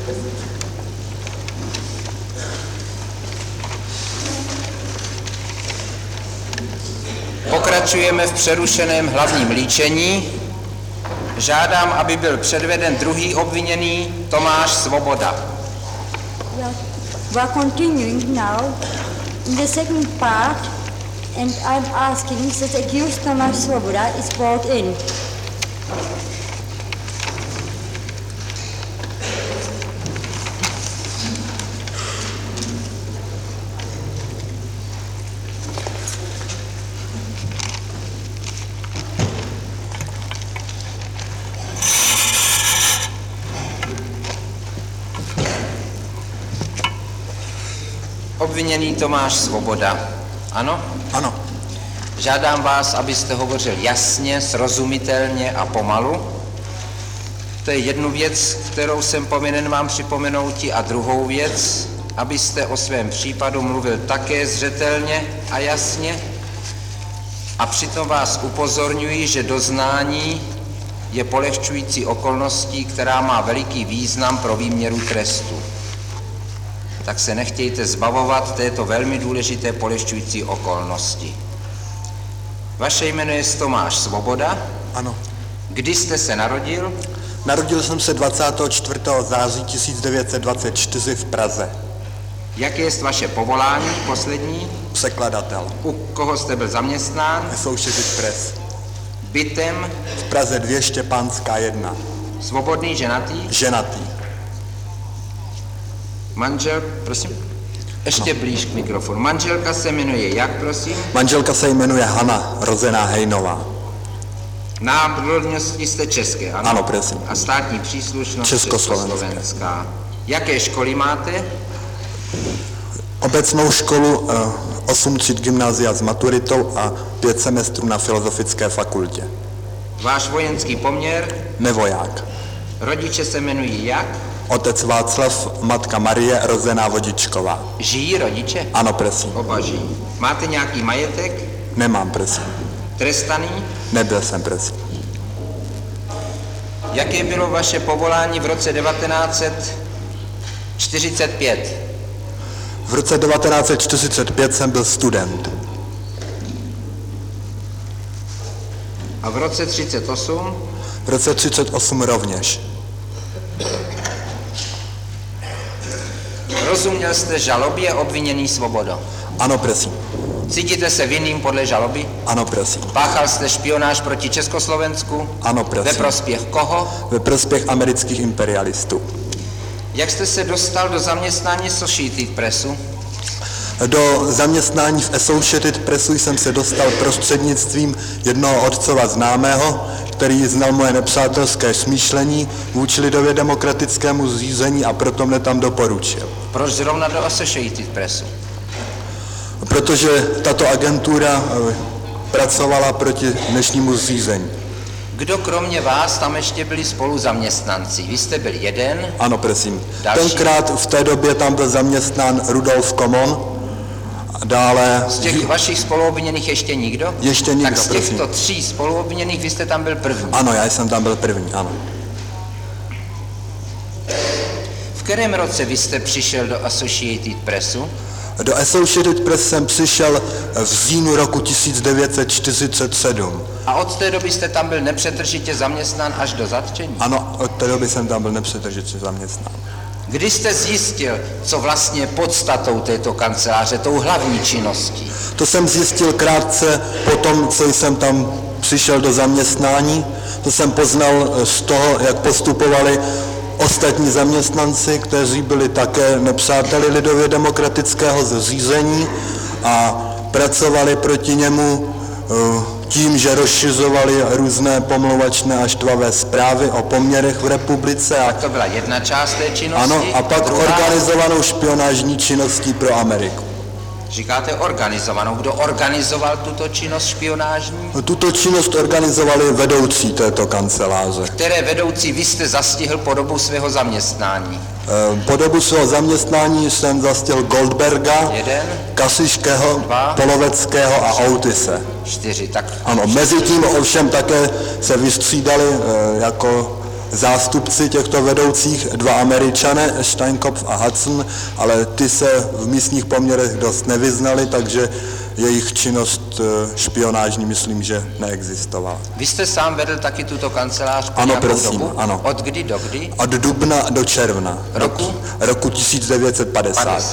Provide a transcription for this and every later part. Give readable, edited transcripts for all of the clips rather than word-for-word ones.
Pokračujeme v přerušeném hlavním líčení. Žádám, aby byl předveden druhý obviněný Tomáš Svoboda. We are continuing now in the second part, and I'm asking that accused Tomáš Svoboda is brought in. Obviněný Tomáš Svoboda. Ano? Ano. Žádám vás, abyste hovořil jasně, srozumitelně a pomalu. To je jednu věc, kterou jsem povinen vám připomenout, a druhou věc, abyste o svém případu mluvil také zřetelně a jasně. A přitom vás upozorňuji, že doznání je polehčující okolností, která má veliký význam pro výměru trestu. Tak se nechtějte zbavovat této velmi důležité polehčující okolnosti. Vaše jméno je Tomáš Svoboda. Ano. Kdy jste se narodil? Narodil jsem se 24. září 1924 v Praze. Jaké je vaše povolání poslední? Překladatel. U koho jste byl zaměstnán? Associated Press. Bytem? V Praze 2 Štěpánská 1. Svobodný, ženatý? Ženatý. Manžel, prosím? Ještě blíž k mikrofonu. Manželka se jmenuje jak, prosím? Manželka se jmenuje Hana, rozená Hejnová. Národnosti jste české, ano? Ano, prosím. A státní příslušnost Československá. Jaké školy máte? Obecnou školu 8 tříd gymnázia s maturitou a 5 semestrů na Filozofické fakultě. Váš vojenský poměr? Nevoják. Rodiče se jmenují jak? Otec Václav, matka Marie, rozená Vodičková. Žijí rodiče? Ano, prosím. Oba žijí. Máte nějaký majetek? Nemám, prosím. Trestaný? Nebyl jsem, prosím. Jaké bylo vaše povolání v roce 1945? V roce 1945 jsem byl student. A v roce 1938? V roce 1938 rovněž. Rozuměl jste žalobě obviněný Svobodo? Ano, prosím. Cítíte se vinným podle žaloby? Ano, prosím. Páchal jste špionáž proti Československu? Ano, prosím. Ve prospěch koho? Ve prospěch amerických imperialistů. Jak jste se dostal do zaměstnání Associated Pressu? Do zaměstnání v Associated Pressu jsem se dostal prostřednictvím jednoho otcova známého, který znal moje nepřátelské smýšlení vůči lidově demokratickému zřízení a proto mne tam doporučil. Proč zrovna do Associated Pressu? Protože tato agentura pracovala proti dnešnímu zřízení. Kdo kromě vás tam ještě byli spolu zaměstnanci? Vy jste byl jeden? Ano, prosím. Další? Tenkrát v té době tam byl zaměstnán Rudolf Komon. Dále... Z těch vašich spoluobviněných ještě nikdo? Ještě nikdo, tak z těchto 3 spoluobviněných vy jste tam byl první? Ano, já jsem tam byl první, ano. V kterém roce vy jste přišel do Associated Pressu? Do Associated Press jsem přišel v říjnu roku 1947. A od té doby jste tam byl nepřetržitě zaměstnán až do zatčení? Ano, od té doby jsem tam byl nepřetržitě zaměstnán. Kdy jste zjistil, co vlastně je podstatou této kanceláře, tou hlavní činností? To jsem zjistil krátce po tom, co jsem tam přišel do zaměstnání. To jsem poznal z toho, jak postupovali ostatní zaměstnanci, kteří byli také nepřáteli lidově demokratického zřízení a pracovali proti němu tím, že rozšiřovali různé pomlouvačné a štvavé zprávy o poměrech v republice. Tak to byla jedna část té činnosti. Ano, a pak organizovanou špionážní činností pro Ameriku. Říkáte organizovanou. Kdo organizoval tuto činnost špionážní? Tuto činnost organizovali vedoucí této kanceláře. Které vedoucí vy jste zastihl po dobu svého zaměstnání? Po dobu svého zaměstnání jsem zastihl Goldberga, Kasišského, 2, Poloveckého a Outise. 4, tak... Ano, mezi tím ovšem také se vystřídali jako zástupci těchto vedoucích, 2 Američané, Steinkopf a Hudson, ale ty se v místních poměrech dost nevyznali, takže jejich činnost špionážní myslím, že neexistovala. Vy jste sám vedl taky tuto kancelář po Ano, nějakou prosím, dobu? ano. Od kdy do kdy? Od dubna do června roku 1950. 50.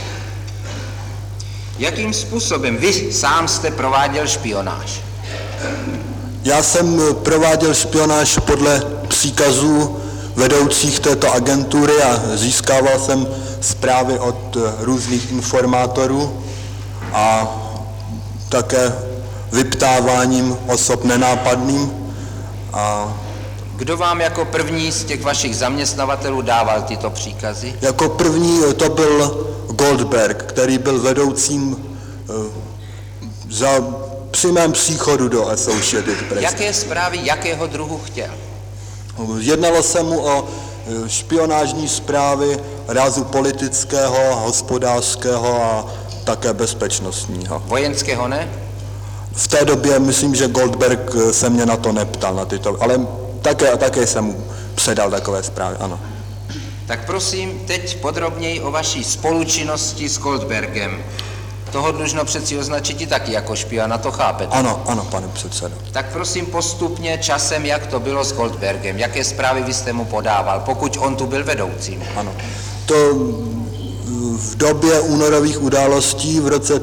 Jakým způsobem vy sám jste prováděl špionáž? Já jsem prováděl špionáž podle příkazů vedoucích této agentury a získával jsem zprávy od různých informátorů a také vyptáváním osob nenápadným. A Kdo vám jako první z těch vašich zaměstnavatelů dával tyto příkazy? jako první to byl Goldberg, který byl vedoucím při mém příchodu do Associated Press. Jaké zprávy, jakého druhu chtěl? Jednalo se mu o špionážní zprávy rázu politického, hospodářského a také bezpečnostního. Vojenského ne? V té době myslím, že Goldberg se mě na to neptal, na tyto, ale také jsem mu předal takové zprávy, ano. Tak prosím, teď podrobněji o vaší spolučinnosti s Goldbergem. Toho dlužno přeci označit i taky jako špiona, to chápete? Ano, pane předsedo. Tak prosím postupně časem, jak to bylo s Goldbergem, jaké zprávy vy jste mu podával, pokud on tu byl vedoucím. Ano. To v době únorových událostí v roce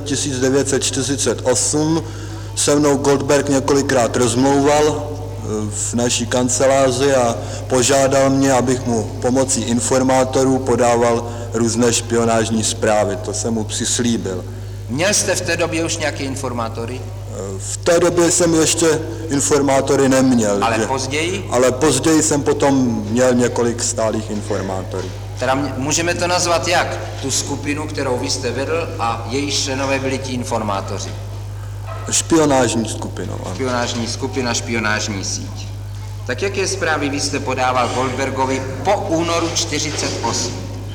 1948 se mnou Goldberg několikrát rozmlouval v naší kanceláři a požádal mě, abych mu pomocí informátorů podával různé špionážní zprávy. To jsem mu přislíbil. Měl jste v té době už nějaké informátory? V té době jsem ještě informátory neměl. Ale později? Ale později jsem potom měl několik stálých informátorů. Teda můžeme to nazvat jak? Tu skupinu, kterou vy jste vedl a její členové byli ti informátoři. Špionážní skupinou. Ano. Špionážní skupina, špionážní síť. Tak jaké zprávy vy jste podával Goldbergovi po únoru 48?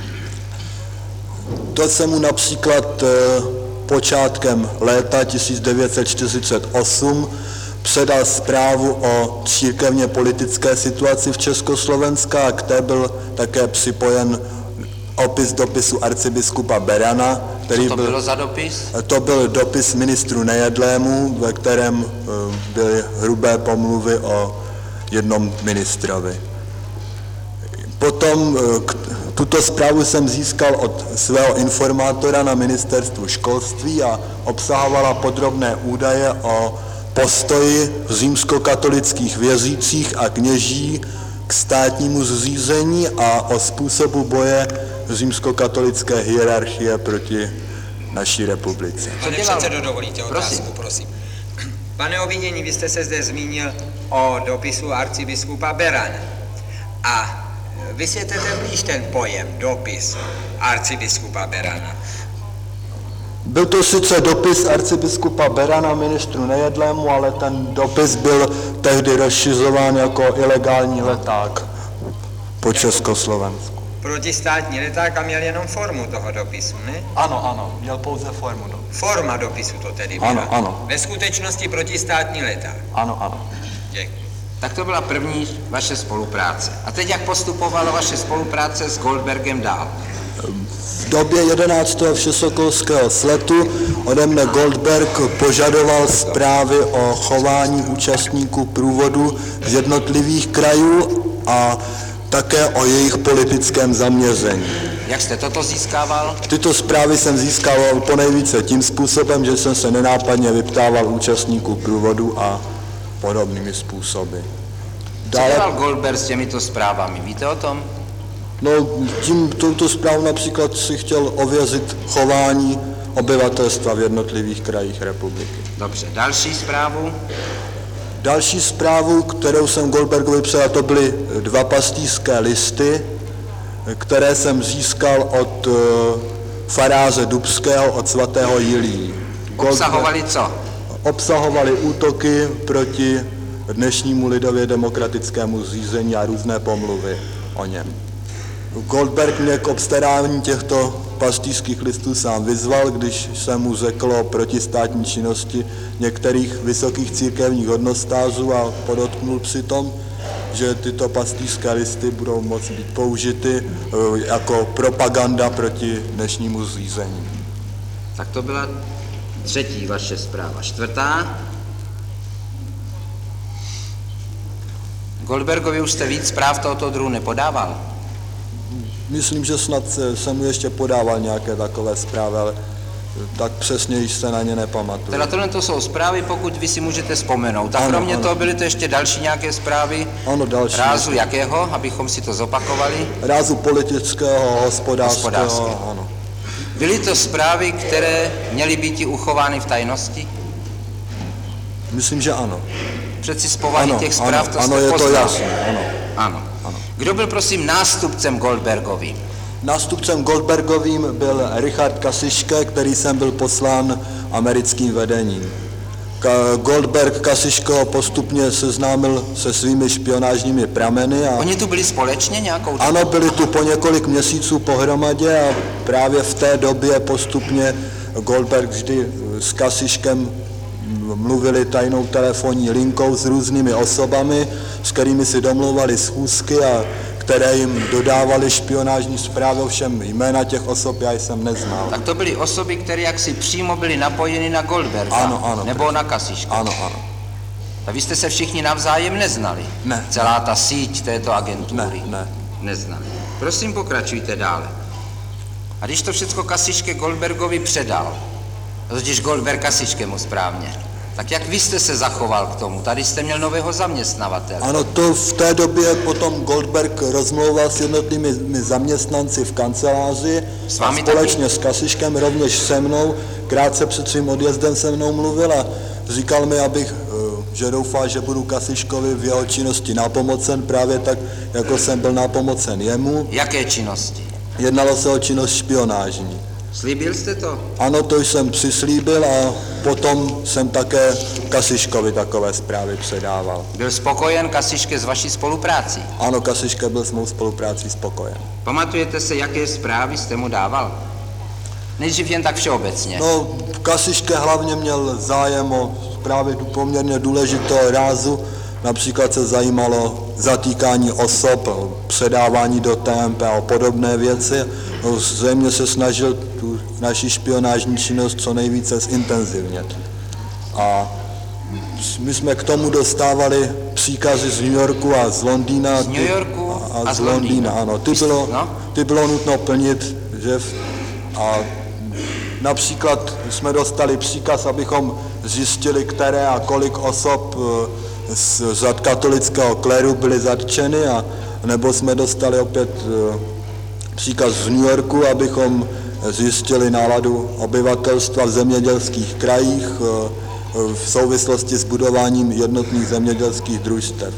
To jsem mu například počátkem léta 1948 předal zprávu o církevně politické situaci v Československu a k té byl také připojen opis dopisu arcibiskupa Berana, který Co to bylo za dopis? To byl dopis ministru Nejedlému, ve kterém byly hrubé pomluvy o jednom ministrovi. Potom tuto zprávu jsem získal od svého informátora na ministerstvu školství a obsahovala podrobné údaje o postoji římskokatolických věřících a kněží k státnímu zřízení a o způsobu boje římskokatolické hierarchie proti naší republice. Pane předsedo, dovolíte otázku, prosím. Pane obvinění, vy jste se zde zmínil o dopisu arcibiskupa Berana. A vysvětlete blíž ten pojem, dopis arcibiskupa Berana. Byl to sice dopis arcibiskupa Berana ministru Nejedlému, ale ten dopis byl tehdy rozšiřován jako ilegální leták po Československu. Protistátní leták a měl jenom formu toho dopisu, ne? Ano, měl pouze formu. Forma dopisu to tedy byla. Ano. Ve skutečnosti protistátní leták. Ano. Děkuji. Tak to byla první vaše spolupráce. A teď jak postupovala vaše spolupráce s Goldbergem dál? V době 11. všesokolského sletu ode mne Goldberg požadoval zprávy o chování účastníků průvodu z jednotlivých krajů a také o jejich politickém zaměření. Jak jste toto získával? Tyto zprávy jsem získával ponejvíce tím způsobem, že jsem se nenápadně vyptával účastníků průvodu a podobnými způsoby. Co dělal Goldberg s těmito zprávami? Víte o tom? No, touto zprávou například si chtěl ověřit chování obyvatelstva v jednotlivých krajích republiky. Dobře, další zprávu? Další zprávu, kterou jsem Goldbergovi předal, to byly 2 pastýřské listy, které jsem získal od faráře Dubského, od svatého Jilí. Obsahovali co? Obsahovali útoky proti dnešnímu lidově demokratickému zřízení a různé pomluvy o něm. Goldberg mě k obstarání těchto pastýřských listů sám vyzval, když jsem mu řekl o protistátní činnosti některých vysokých církevních hodnostářů a podotknul přitom, že tyto pastýřské listy budou moci být použity jako propaganda proti dnešnímu zřízení. Tak to byla třetí vaše zpráva. Čtvrtá. Goldbergovi už jste víc zpráv tohoto druhu nepodával? Myslím, že snad jsem mu ještě podával nějaké takové zprávy, ale tak přesně již se na ně nepamatuju. Teda tohle to jsou zprávy, pokud vy si můžete vzpomenout. A kromě toho byly to ještě další nějaké zprávy? Ano, další. Rázu jakého, abychom si to zopakovali? Rázu politického, hospodářského. Ano. Byly to zprávy, které měly být i uchovány v tajnosti? Myslím, že ano. Přeci z povahy těch zpráv to ano, jste je poznal. to jasné, Ano. Kdo byl, prosím, nástupcem Goldbergovým? Nástupcem Goldbergovým byl Richard Kasischke, který jsem byl poslán americkým vedením. Goldberg Kasischkeho postupně seznámil se svými špionážními prameny. Oni tu byli společně nějakou dobu? Ano, byli tu po několik měsíců pohromadě a právě v té době postupně Goldberg vždy s Kasischkem mluvili tajnou telefonní linkou s různými osobami, s kterými si domlouvali schůzky a které jim dodávali špionážní zprávy, ovšem jména těch osob já jsem neznal. Tak to byly osoby, které jaksi přímo byly napojeny na Goldberga, ano, nebo na Kasischka. Ano. A vy jste se všichni navzájem neznali? Ne. Celá ta síť této agentury? Ne. Neznali. Prosím, pokračujte dále. A když to všechno Kasischke Goldbergovi předal, totiž Goldberg Kasischkemu správně, tak jak vy jste se zachoval k tomu? Tady jste měl nového zaměstnavatele. Ano, to v té době potom Goldberg rozmlouval s jednotlivými zaměstnanci v kanceláři S vámi a společně s Kasischkem, rovněž se mnou. Krátce před svým odjezdem se mnou mluvil a říkal mi, že doufá, že budu Kasischkovi v jeho činnosti nápomocen, právě tak, jako jsem byl nápomocen jemu. Jaké činnosti? Jednalo se o činnost špionážní. Slíbil jste to? Ano, to jsem přislíbil a potom jsem také Kasischkovi takové zprávy předával. Byl spokojen Kasischke s vaší spoluprácí? Ano, Kasischke byl s mou spoluprácí spokojen. Pamatujete se, jaké zprávy jste mu dával? Nejdřív jen tak všeobecně. No, Kasischke hlavně měl zájem o právě poměrně důležitého rázu. Například se zajímalo zatýkání osob, předávání do TMP a podobné věci. No, zřejmě se snažil tu naši špionážní činnost co nejvíce zintenzivnit. A my jsme k tomu dostávali příkazy z New Yorku a z Londýna. Z New Yorku a z Londýna. Ano, ty bylo nutno plnit, že a například jsme dostali příkaz, abychom zjistili, které a kolik osob z katolického kléru byly zatčeny, a nebo jsme dostali opět příkaz z New Yorku, abychom zjistili náladu obyvatelstva v zemědělských krajích v souvislosti s budováním jednotných zemědělských družstev.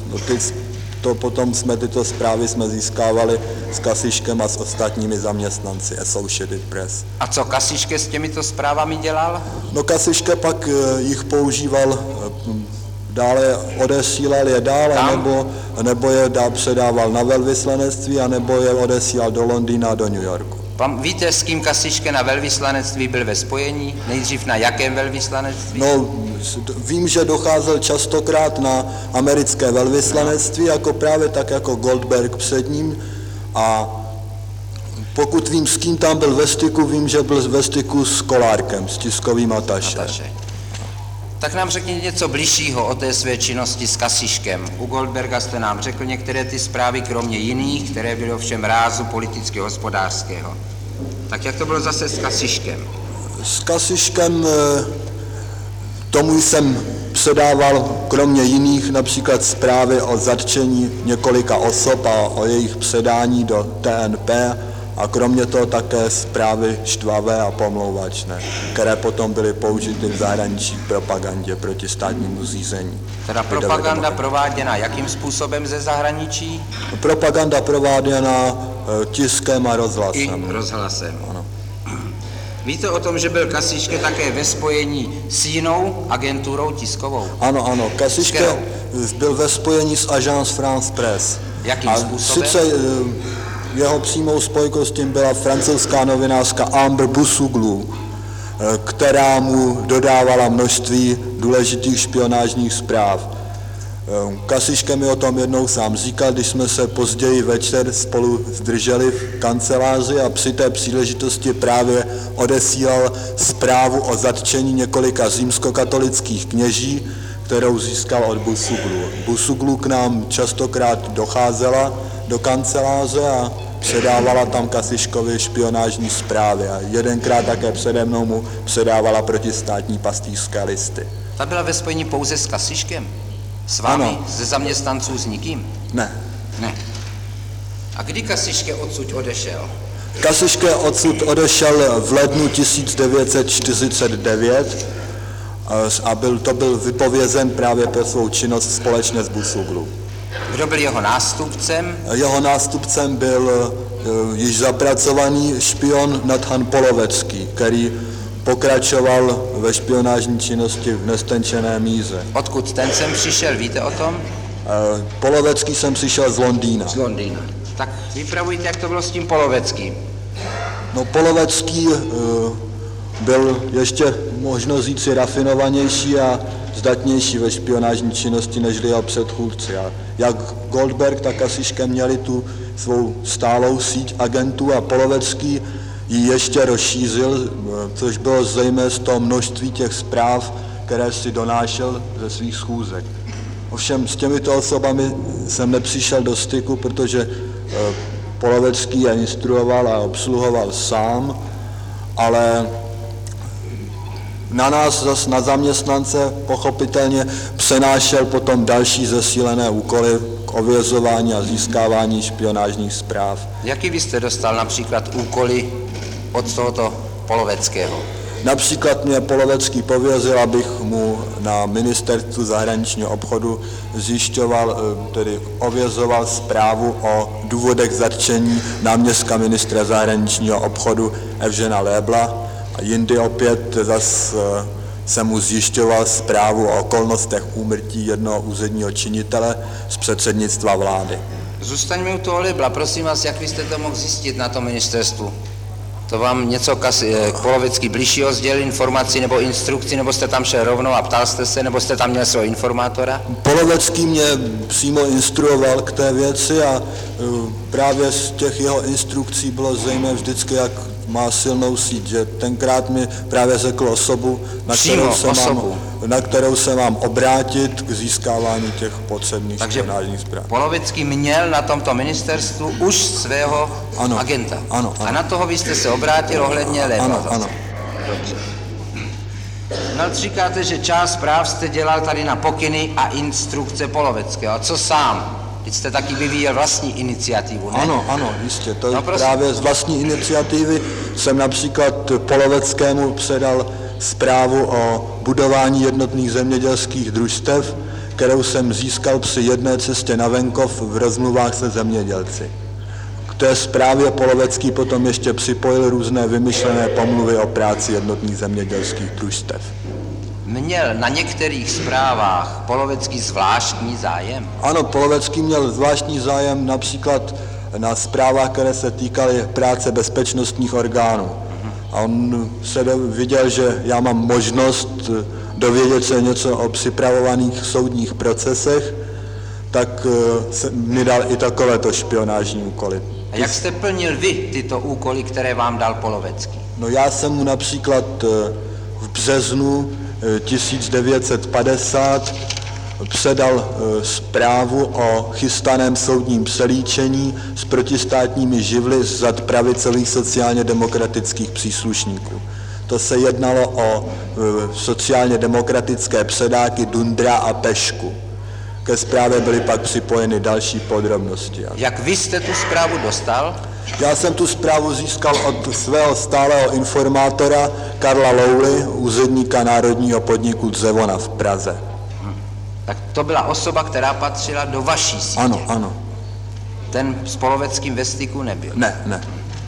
Potom tyto zprávy jsme získávali s Kasischkem a s ostatními zaměstnanci Associated Press. A co Kasischke s těmito zprávami dělal? No, Kasischke pak jich používal dále, odesílal je dál, nebo je předával na velvyslanectví, anebo je odesílal do Londýna a do New Yorku. Víte, s kým Kasischke na velvyslanectví byl ve spojení? Nejdřív na jakém velvyslanectví? No, vím, že docházel častokrát na americké velvyslanectví, jako právě tak jako Goldberg před ním, a pokud vím, s kým tam byl ve styku, vím, že byl ve styku s Kolárkem, s tiskovým ataše. Tak nám řekněte něco bližšího o té své činnosti s Kasischkem. U Goldberga jste nám řekl některé ty zprávy, kromě jiných, které byly ovšem rázu politicky hospodářského. Tak jak to bylo zase s Kasischkem? S Kasischkem tomu jsem předával kromě jiných například zprávy o zatčení několika osob a o jejich předání do TNP, a kromě toho také zprávy štvavé a pomlouvačné, které potom byly použity v zahraničí k propagandě proti státnímu zřízení. Teda propaganda prováděna jakým způsobem ze zahraničí? Propaganda prováděna tiskem a rozhlasem. I rozhlasem. Ano. Víte o tom, že byl Kasischke také ve spojení s jinou agenturou tiskovou? Ano, Kasischke byl ve spojení s Agence France Presse. Jakým způsobem? Sice jeho přímou spojkou s tím byla francouzská novinářka Amber Boussouglu, která mu dodávala množství důležitých špionážních zpráv. Kasiške mi o tom jednou sám říkal, když jsme se později večer spolu zdrželi v kanceláři a při té příležitosti právě odesílal zprávu o zatčení několika římskokatolických kněží, kterou získal od Busuglu. Busuglu k nám častokrát docházela do kanceláře a předávala tam Kasiškovi špionážní zprávy a jedenkrát také přede mnou mu předávala protistátní pastýřské listy. Ta byla ve spojení pouze s Kasiškem? S vámi? Ano. Ze zaměstnanců s nikým? Ne. Ne. A kdy Kasiške odsud odešel? Kasiške odsud odešel v lednu 1949 a byl vypovězen právě pro svou činnost společně s Busuglu. Kdo byl jeho nástupcem? Jeho nástupcem byl již zapracovaný špion Nathan Polovecký, který pokračoval ve špionážní činnosti v nestenčené míře. Odkud ten sem přišel, víte o tom? Polovecký sem přišel z Londýna. Z Londýna. Tak vypravujte, jak to bylo s tím Poloveckým. No Polovecký byl ještě možno říci rafinovanější a zdatnější ve špionážní činnosti než jeho předchůdci. A jak Goldberg, tak Kasiške měli tu svou stálou síť agentů a Polovecký ji ještě rozšířil, což bylo zřejmé z toho množství těch zpráv, které si donášel ze svých schůzek. Ovšem s těmito osobami jsem nepřišel do styku, protože Polovecký je instruoval a obsluhoval sám, ale na nás zas na zaměstnance pochopitelně přenášel potom další zesílené úkoly k ověřování a získávání špionážních zpráv. Jaký vy jste dostal například úkoly od tohoto Poloveckého? Například mě Polovecký pověřil, abych mu na ministerstvu zahraničního obchodu zjišťoval, tedy ověřoval zprávu o důvodech zatčení náměstka ministra zahraničního obchodu Evžena Lébla. A jindy opět zase jsem mu zjišťoval zprávu o okolnostech úmrtí jednoho úředního činitele z předsednictva vlády. Zůstaňme u toho Lébla, prosím vás, jak vy jste to mohl zjistit na tom ministerstvu? To vám něco Polovecký bližšího sdělil informaci nebo instrukci, nebo jste tam šel rovnou a ptal jste se, nebo jste tam měl svého informátora? Polovecký mě přímo instruoval k té věci a právě z těch jeho instrukcí bylo zřejmé vždycky, jak má silnou síť, že tenkrát mi právě řekl osobu, na kterou se mám obrátit k získávání těch potřebných špionážních zpráv. Polovecký měl na tomto ministerstvu už svého agenta. Ano. A na toho vy jste se obrátil ohledně Lébla. Ano. Dobře. No, říkáte, že část zpráv jste dělal tady na pokyny a instrukce Poloveckého. A co sám? Teď jste taky vyvíjel vlastní iniciativu, ne? Ano, jistě. To právě z vlastní iniciativy jsem například Poloveckému předal zprávu o budování jednotných zemědělských družstev, kterou jsem získal při jedné cestě na venkov v rozmluvách se zemědělci. K té zprávě Polovecký potom ještě připojil různé vymyšlené pomluvy o práci jednotných zemědělských družstev. Měl na některých zprávách Polovecký zvláštní zájem? Ano, Polovecký měl zvláštní zájem například na zprávách, které se týkaly práce bezpečnostních orgánů. A on se viděl, že já mám možnost dovědět se něco o připravovaných soudních procesech, tak mi dal i takovéto špionážní úkoly. A jak jste plnil vy tyto úkoly, které vám dal Polovecký? No já jsem mu například v březnu 1950 předal zprávu o chystaném soudním přelíčení s protistátními živly z řad pravicových sociálně demokratických příslušníků. To se jednalo o sociálně demokratické předáky Dundra a Pešku. Ke zprávě byly pak připojeny další podrobnosti. Jak vy jste tu zprávu dostal? Já jsem tu zprávu získal od svého stálého informátora Karla Louly, úředníka Národního podniku Dzevona v Praze. Tak to byla osoba, která patřila do vaší sítě? Ano. Ten s Poloveckým ve styku nebyl? Ne.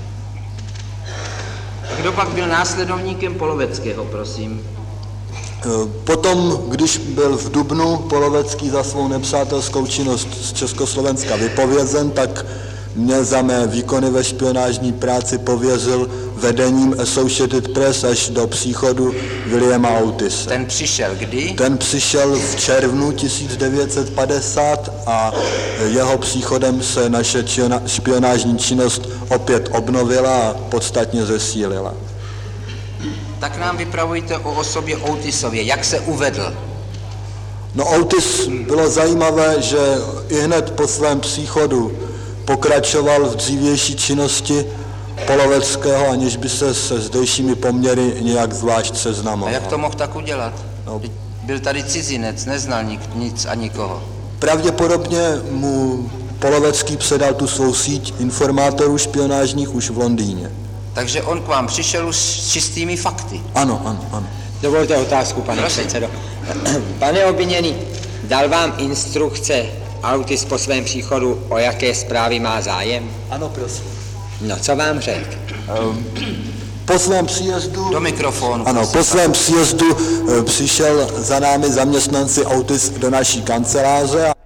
Kdo pak byl následovníkem Poloveckého, prosím? Potom, když byl v dubnu Polovecký za svou nepřátelskou činnost z Československa vypovězen, tak mě za mé výkony ve špionážní práci pověřil vedením Associated Press až do příchodu Williama Outise. Ten přišel kdy? Ten přišel v červnu 1950 a jeho příchodem se naše špionážní činnost opět obnovila a podstatně zesílila. Tak nám vypravujte o osobě Outisově, jak se uvedl. No Otis bylo zajímavé, že ihned po svém příchodu pokračoval v dřívější činnosti Poloveckého, aniž by se zdejšími poměry nějak zvlášť A seznamoval. jak to mohl tak udělat? No. Byl tady cizinec, neznal nic a nikoho. Pravděpodobně mu Polovecký předal tu svou síť informátorů špionážních už v Londýně. Takže on k vám přišel už s čistými fakty. Ano, ano, ano. Dovolte otázku, pane Prosím. předsedo. Pane obviněný, dal vám instrukce Autis po svém příchodu, o jaké zprávy má zájem? Ano, prosím. No, co vám řekl? Po svém příjezdu... Do mikrofonu. Ano, prosím. po svém příjezdu přišel za námi zaměstnanci Autis do naší kanceláře